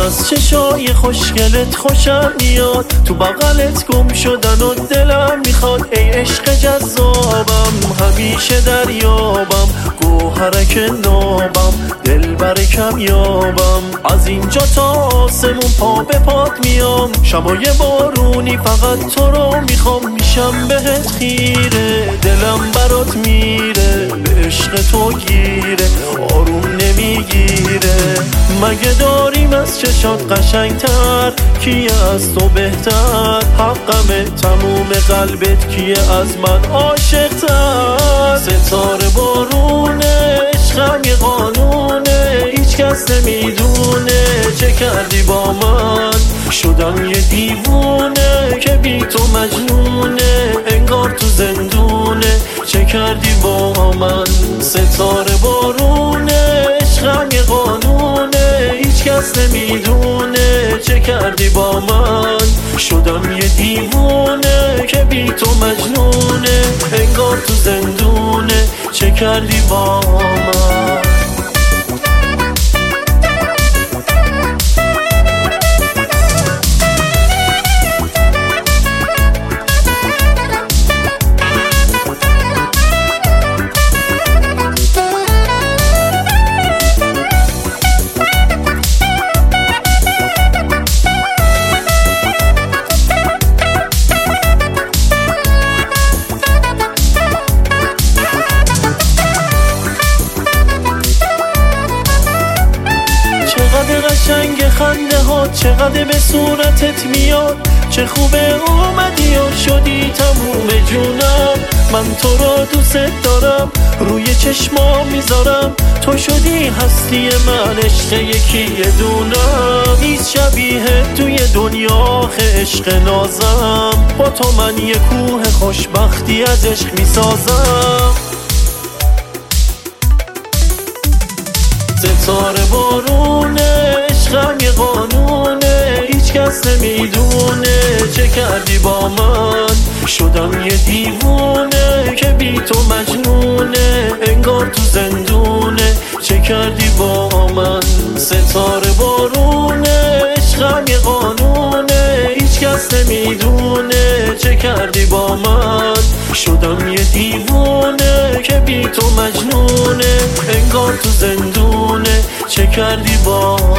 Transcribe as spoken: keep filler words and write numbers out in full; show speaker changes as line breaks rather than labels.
از چشای خوشگلت خوشم میاد، تو بغلت گم شدن و دلم میخواد. ای عشق جذابم همیشه دریابم، گوهرک نابم دلبر کمیابم. از اینجا تا آسمون پا به پات میام، شبای بارونی فقط تو رو میخوام. میشم بهت خیره، دلم برات میره، به عشق تو گیره آروم نمیگیره. مگه داریم از چشات قشنگتر، کیه از تو بهتر؟ حقمه تموم قلبت، کیه از من عاشقتر؟ ستاره بارونه عشقم یه قانونه، هیچ کس نمیدونه چه کردی با من. شدم یه دیوونه که بی تو مجنونه، انگار تو زندونه چه کردی با من. ستاره بارونه عشقم یه قانونه، هیچ کس نمیدونه چه کردی با من. شدم یه دیوونه که بی تو مجنونه، انگار تو زندونه چه کردی با من. چقدر قشنگ خنده ها، چقدر به صورتت میاد، چه خوبه اومدی و شدی تموم جونم. من تو رو دوست دارم، روی چشمام میذارم، تو شدی هستی من، عشق یکی دونم. نیست شبیه توی دنیا عشق نازم، با تو من یه کوه خوشبختی از عشق میسازم. ستاره بارونه عشقم یه قانونه، هیچ کس نمیدونه چه کردی با من. شدم یه دیوونه که بی تو مجنونه، انگار تو زندونه چه کردی با من. ستاره بارونه عشقم یه قانونه، هیچ کس نمیدونه چه کردی با من. شدم یه دیوونه که بی تو مجنونه، انگار تو زندونه چه کردی با